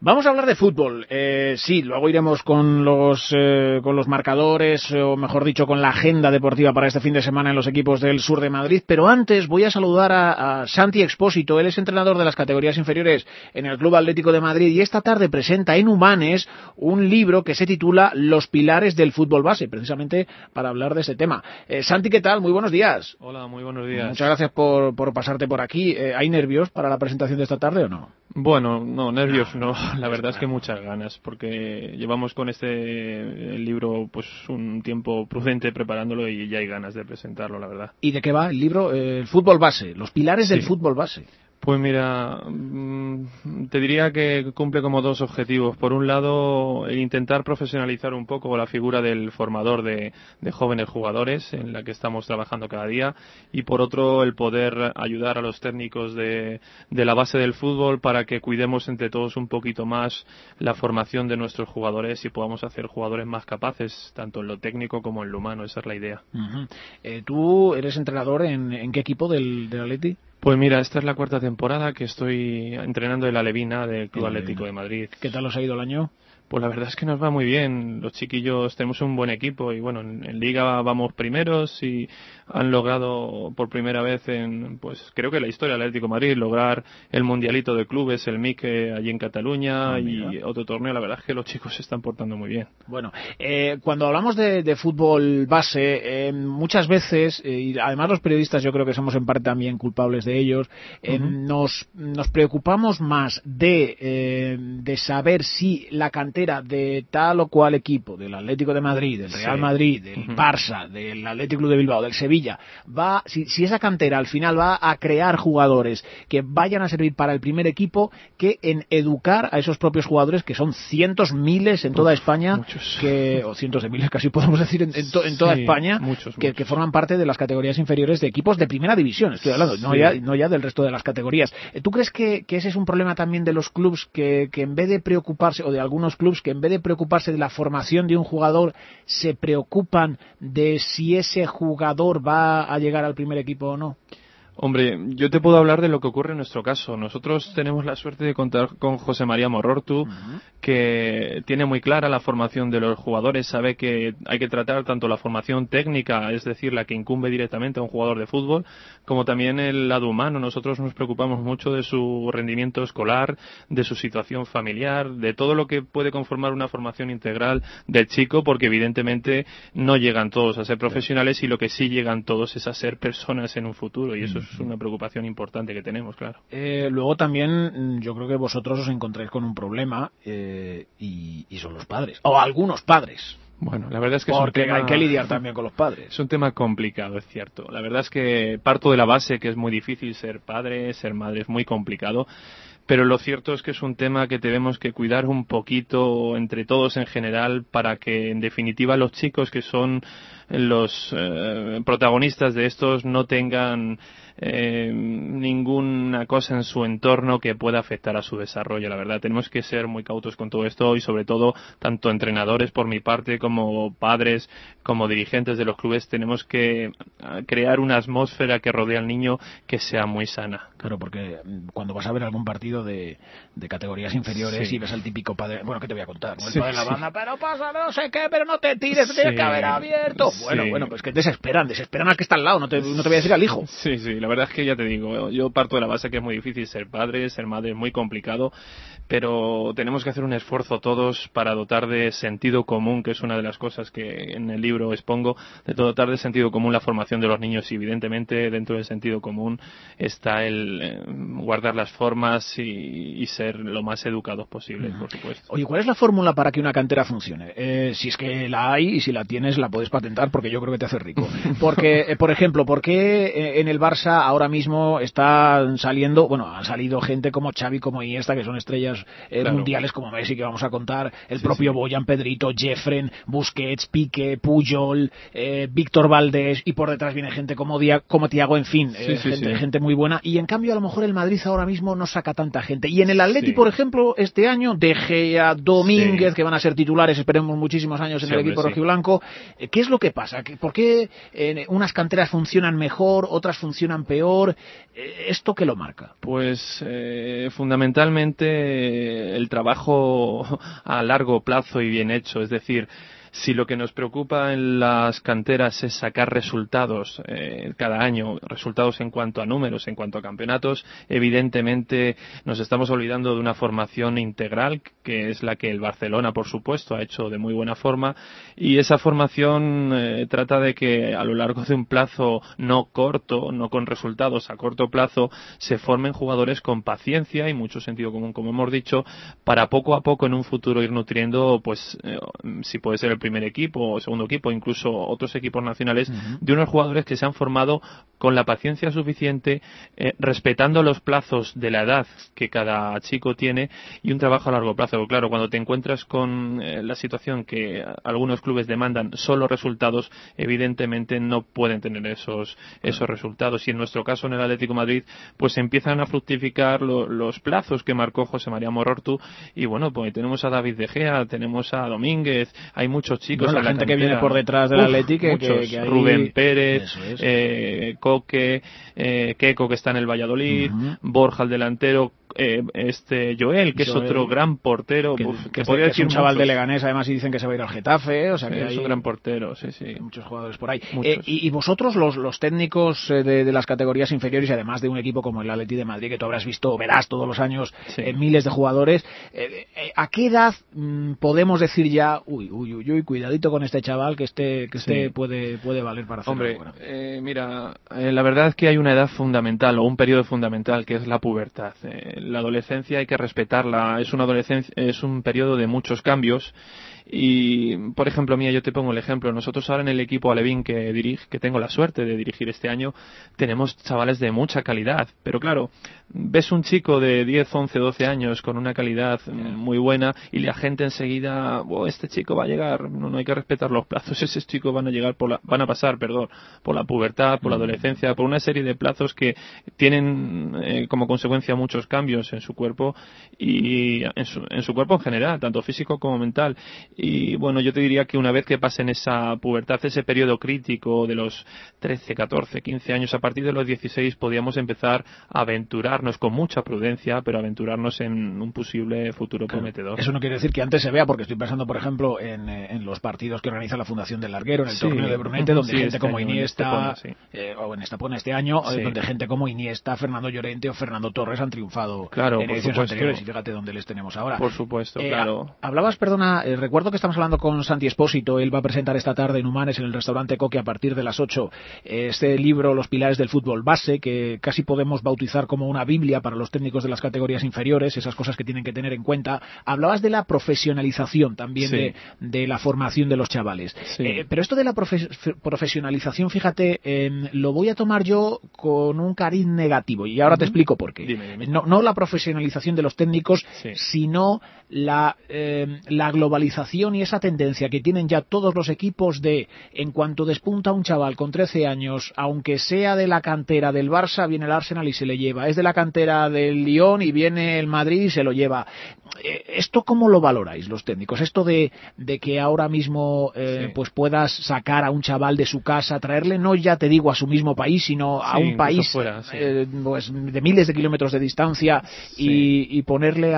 Vamos a hablar de fútbol. Sí, luego iremos con los marcadores, o mejor dicho, con la agenda deportiva para este fin de semana en los equipos del sur de Madrid. Pero antes voy a saludar a Santi Expósito. Él es entrenador de las categorías inferiores en el Club Atlético de Madrid y esta tarde presenta en Humanes un libro que se titula Los pilares del fútbol base, precisamente para hablar de ese tema. Santi, ¿qué tal? Muy buenos días. Hola, muy buenos días. Muchas gracias por pasarte por aquí. ¿Hay nervios para la presentación de esta tarde o no? Bueno, no, nervios no. La verdad es que muchas ganas, porque llevamos con el libro pues un tiempo prudente preparándolo y ya hay ganas de presentarlo, la verdad. ¿Y de qué va el libro? El fútbol base, los pilares del fútbol base. Pues mira, te diría que cumple como dos objetivos. Por un lado, el intentar profesionalizar un poco la figura del formador de jóvenes jugadores, en la que estamos trabajando cada día, y por otro, el poder ayudar a los técnicos de la base del fútbol para que cuidemos entre todos un poquito más la formación de nuestros jugadores y podamos hacer jugadores más capaces, tanto en lo técnico como en lo humano. Esa es la idea. Uh-huh. ¿Tú eres entrenador en qué equipo del Atleti? Pues mira, esta es la 4ª temporada que estoy entrenando en la Levina del Club Atlético de Madrid. ¿Qué tal os ha ido el año? Pues la verdad es que nos va muy bien. Los chiquillos tenemos un buen equipo y bueno, en Liga vamos primeros y han logrado por primera vez pues creo que la historia del Atlético de Madrid, lograr el Mundialito de Clubes, el MIC allí en Cataluña y otro torneo. La verdad es que los chicos se están portando muy bien. Bueno, cuando hablamos de fútbol base, muchas veces, y además los periodistas yo creo que somos en parte también culpables de ellos, nos preocupamos más de saber si la cantera de tal o cual equipo, del Atlético de Madrid, del Real Madrid, del Barça, del Atlético Club de Bilbao, del Sevilla, si esa cantera al final va a crear jugadores que vayan a servir para el primer equipo, que en educar a esos propios jugadores, que son cientos, miles en toda España, o cientos de miles casi podemos decir en toda España, que forman parte de las categorías inferiores de equipos de primera división, estoy hablando, no ya del resto de las categorías. ¿Tú crees que ese es un problema también de los clubs que en vez de preocuparse, o de algunos clubs que en vez de preocuparse de la formación de un jugador, se preocupan de si ese jugador va a llegar al primer equipo o no? Hombre, yo te puedo hablar de lo que ocurre en nuestro caso. Nosotros tenemos la suerte de contar con José María Morortu, que tiene muy clara la formación de los jugadores, sabe que hay que tratar tanto la formación técnica, es decir, la que incumbe directamente a un jugador de fútbol, como también el lado humano. Nosotros nos preocupamos mucho de su rendimiento escolar, de su situación familiar, de todo lo que puede conformar una formación integral del chico, porque evidentemente no llegan todos a ser profesionales y lo que sí llegan todos es a ser personas en un futuro, y eso es una preocupación importante que tenemos, claro. Luego también yo creo que vosotros os encontráis con un problema y son los padres, o algunos padres. Bueno, la verdad es que porque hay que lidiar también con los padres. Es un tema complicado, es cierto. La verdad es que parto de la base que es muy difícil ser padre, ser madre, es muy complicado. Pero lo cierto es que es un tema que tenemos que cuidar un poquito entre todos en general para que, en definitiva, los chicos que son los protagonistas de estos no tengan ninguna cosa en su entorno que pueda afectar a su desarrollo. La verdad, tenemos que ser muy cautos con todo esto y, sobre todo, tanto entrenadores por mi parte como padres, como dirigentes de los clubes, tenemos que crear una atmósfera que rodea al niño que sea muy sana. Claro, porque cuando vas a ver algún partido de categorías inferiores y ves al típico padre, bueno, ¿qué te voy a contar? ¿No? El padre de la banda, pero pasa, no sé qué, pero no te tires, tienes que haber abierto. Bueno, pues que desesperan al que está al lado, no te voy a decir al hijo. Sí, la verdad es que ya te digo, yo parto de la base que es muy difícil ser padre, ser madre es muy complicado, pero tenemos que hacer un esfuerzo todos para dotar de sentido común, que es una de las cosas que en el libro expongo, de dotar de sentido común la formación de los niños, y evidentemente dentro del sentido común está el guardar las formas y ser lo más educados posible, por supuesto. Oye, ¿cuál es la fórmula para que una cantera funcione? Si es que la hay, y si la tienes la puedes patentar, porque yo creo que te hace rico. Porque, por ejemplo, ¿por qué en el Barça ahora mismo han salido gente como Xavi, como Iniesta, que son estrellas mundiales, como Messi, que vamos a contar, el propio Boyan, Pedrito, Jeffren, Busquets, Piqué, Puyol, Víctor Valdés, y por detrás viene gente como Thiago, en fin, gente muy buena, y en cambio a lo mejor el Madrid ahora mismo no saca tanta gente. Y en el Atleti, por ejemplo, este año, De Gea, Domínguez, que van a ser titulares, esperemos muchísimos años en el equipo rojiblanco. ¿Qué es lo que pasa? ¿Por qué unas canteras funcionan mejor, otras funcionan peor. ¿Esto qué lo marca? Pues fundamentalmente el trabajo a largo plazo y bien hecho, es decir, si lo que nos preocupa en las canteras es sacar resultados cada año, resultados en cuanto a números, en cuanto a campeonatos, evidentemente nos estamos olvidando de una formación integral, que es la que el Barcelona, por supuesto, ha hecho de muy buena forma, y esa formación trata de que a lo largo de un plazo no corto, no con resultados a corto plazo, se formen jugadores con paciencia y mucho sentido común, como hemos dicho, para poco a poco en un futuro ir nutriendo, pues, si puede ser el primer equipo o segundo equipo, incluso otros equipos nacionales, de unos jugadores que se han formado con la paciencia suficiente, respetando los plazos de la edad que cada chico tiene y un trabajo a largo plazo. Porque, claro, cuando te encuentras con la situación que algunos clubes demandan solo resultados, evidentemente no pueden tener esos resultados. Y en nuestro caso, en el Atlético de Madrid, pues empiezan a fructificar los plazos que marcó José María Morortu. Y bueno, pues tenemos a David De Gea, tenemos a Domínguez, hay muchos chicos. Bueno, la gente que viene por detrás del Atlético, que hay... Rubén Pérez, Coque, Keco, que está en el Valladolid, Borja, el delantero, Joel, que es otro gran portero, que podría decir un chaval de Leganés, además, y dicen que se va a ir al Getafe, o sea que es un gran portero, sí. Muchos jugadores por ahí. Y vosotros, los técnicos de las categorías inferiores, y además de un equipo como el Atleti de Madrid, que tú habrás visto, verás todos los años miles de jugadores, ¿a qué edad podemos decir ya, uy, cuidadito con este chaval, que este puede valer para hacer algo? Mira, la verdad es que hay una edad fundamental, o un periodo fundamental, que es la pubertad. La adolescencia hay que respetarla, es un periodo de muchos cambios. Y, por ejemplo, yo te pongo el ejemplo. Nosotros ahora en el equipo alevín que tengo la suerte de dirigir este año, tenemos chavales de mucha calidad. Pero claro, ves un chico de 10, 11, 12 años con una calidad muy buena y la gente enseguida, este chico va a llegar, no hay que respetar los plazos, ese chico van a pasar por la pubertad, por la adolescencia, por una serie de plazos que tienen como consecuencia muchos cambios en su cuerpo y en su cuerpo en general, tanto físico como mental. Y bueno, yo te diría que una vez que pasen esa pubertad, ese periodo crítico de los 13, 14, 15 años, a partir de los 16 podíamos empezar a aventurarnos con mucha prudencia, pero aventurarnos en un posible futuro prometedor. Eso no quiere decir que antes se vea, porque estoy pensando, por ejemplo, en los partidos que organiza la Fundación del Larguero, en el torneo de Brunete, donde gente como Iniesta, o en Estepona este año, donde gente como Iniesta, Fernando Llorente o Fernando Torres han triunfado en ediciones anteriores, y fíjate dónde les tenemos ahora. Por supuesto, claro. Hablabas, recuerdo que estamos hablando con Santi Espósito. Él va a presentar esta tarde en Humanes, en el restaurante Coque, a partir de las 8, este libro, Los pilares del fútbol base, que casi podemos bautizar como una biblia para los técnicos de las categorías inferiores, esas cosas que tienen que tener en cuenta. Hablabas de la profesionalización también de la formación de los chavales. Pero esto de la profesionalización, fíjate, lo voy a tomar yo con un cariz negativo, y ahora te explico por qué. Dime. No la profesionalización de los técnicos, sino la globalización y esa tendencia que tienen ya todos los equipos de, en cuanto despunta un chaval con 13 años, aunque sea de la cantera del Barça, viene el Arsenal y se le lleva, es de la cantera del Lyon y viene el Madrid y se lo lleva. ¿Esto cómo lo valoráis los técnicos? Esto de que ahora mismo pues puedas sacar a un chaval de su casa, traerle, no ya te digo a su mismo país, sino a un país fuera, pues de miles de kilómetros de distancia, y ponerle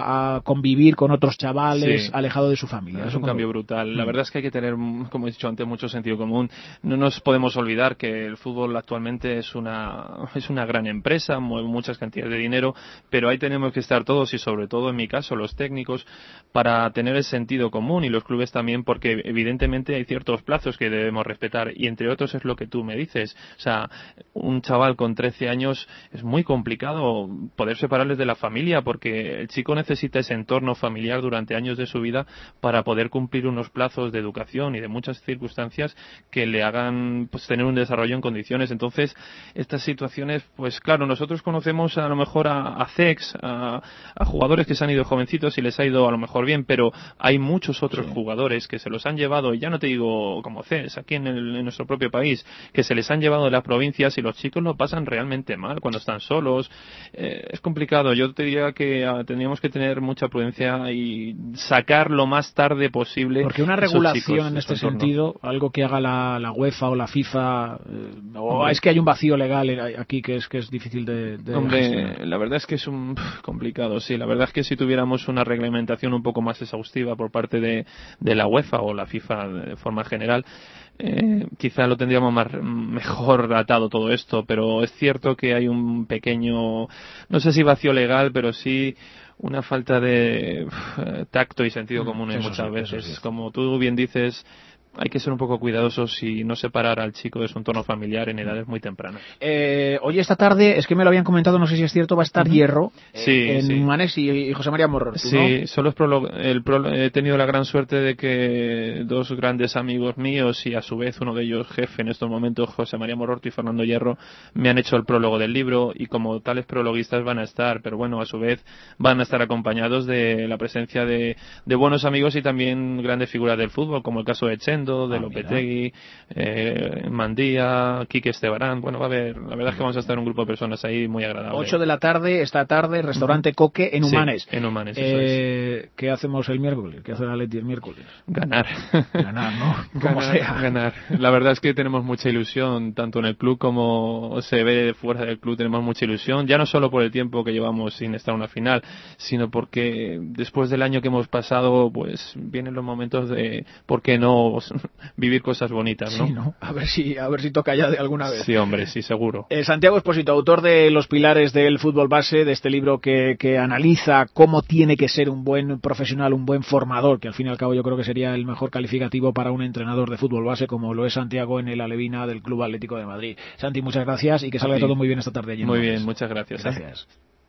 a convivir con otros chavales alejado de su familia. Es un cambio brutal. La verdad es que hay que tener, como he dicho antes, mucho sentido común. No nos podemos olvidar que el fútbol actualmente es una gran empresa, mueve muchas cantidades de dinero, pero ahí tenemos que estar todos, y sobre todo en mi caso los técnicos, para tener el sentido común, y los clubes también, porque evidentemente hay ciertos plazos que debemos respetar, y entre otros es lo que tú me dices. O sea, un chaval con 13 años es muy complicado poder separarles de la familia, porque el chico necesita ese entorno familiar durante años de su vida para poder cumplir unos plazos de educación y de muchas circunstancias que le hagan pues tener un desarrollo en condiciones. Entonces, estas situaciones, pues claro, nosotros conocemos a lo mejor a CEX, a jugadores que se han ido jovencitos y les ha ido a lo mejor bien, pero hay muchos otros jugadores que se los han llevado, y ya no te digo como CEX, aquí en nuestro propio país, que se les han llevado de las provincias, y los chicos lo pasan realmente mal cuando están solos. Es complicado complicado. Yo te diría que tendríamos que tener mucha prudencia y sacar lo más tarde posible. Porque una regulación en este sentido, algo que haga la UEFA o la FIFA, o es que hay un vacío legal aquí que es difícil de Hombre, la verdad es que es complicado, sí. La verdad es que si tuviéramos una reglamentación un poco más exhaustiva por parte de la UEFA o la FIFA de forma general, quizá lo tendríamos mejor atado todo esto, pero es cierto que hay un pequeño, no sé si vacío legal, pero sí una falta de tacto y sentido común muchas veces. Sí. Como tú bien dices, hay que ser un poco cuidadosos y no separar al chico de su entorno familiar en edades muy tempranas. Hoy esta tarde, es que me lo habían comentado, no sé si es cierto, va a estar Hierro en Humanes y José María Morror. Sí, ¿no? Solo he tenido la gran suerte de que dos grandes amigos míos y a su vez uno de ellos jefe en estos momentos, José María Morrorto y Fernando Hierro, me han hecho el prólogo del libro y como tales prologuistas van a estar, pero bueno, a su vez van a estar acompañados de la presencia de buenos amigos y también grandes figuras del fútbol, como el caso de Chen, de Lopetegui, Mandía, Quique Estebarán. Bueno, va a haber, la verdad es que vamos a estar un grupo de personas ahí muy agradable. 8 de la tarde, esta tarde, restaurante Coque en Humanes. Sí, en Humanes, eso es. ¿Qué hacemos el miércoles? ¿Qué hace la Atleti el miércoles? Ganar, ¿no? Como sea. Ganar. La verdad es que tenemos mucha ilusión, tanto en el club como se ve fuera del club, tenemos mucha ilusión, ya no solo por el tiempo que llevamos sin estar en una final, sino porque después del año que hemos pasado, pues vienen los momentos de, ¿por qué no vivir cosas bonitas, ¿no? Sí, ¿no? A ver si toca ya de alguna vez. Sí, hombre, sí, seguro. Santiago Espósito, autor de Los pilares del fútbol base, de este libro que analiza cómo tiene que ser un buen profesional, un buen formador, que al fin y al cabo yo creo que sería el mejor calificativo para un entrenador de fútbol base, como lo es Santiago en el Alevina del Club Atlético de Madrid. Santi, muchas gracias y que salga todo muy bien esta tarde allí. Muy bien, muchas gracias. Gracias.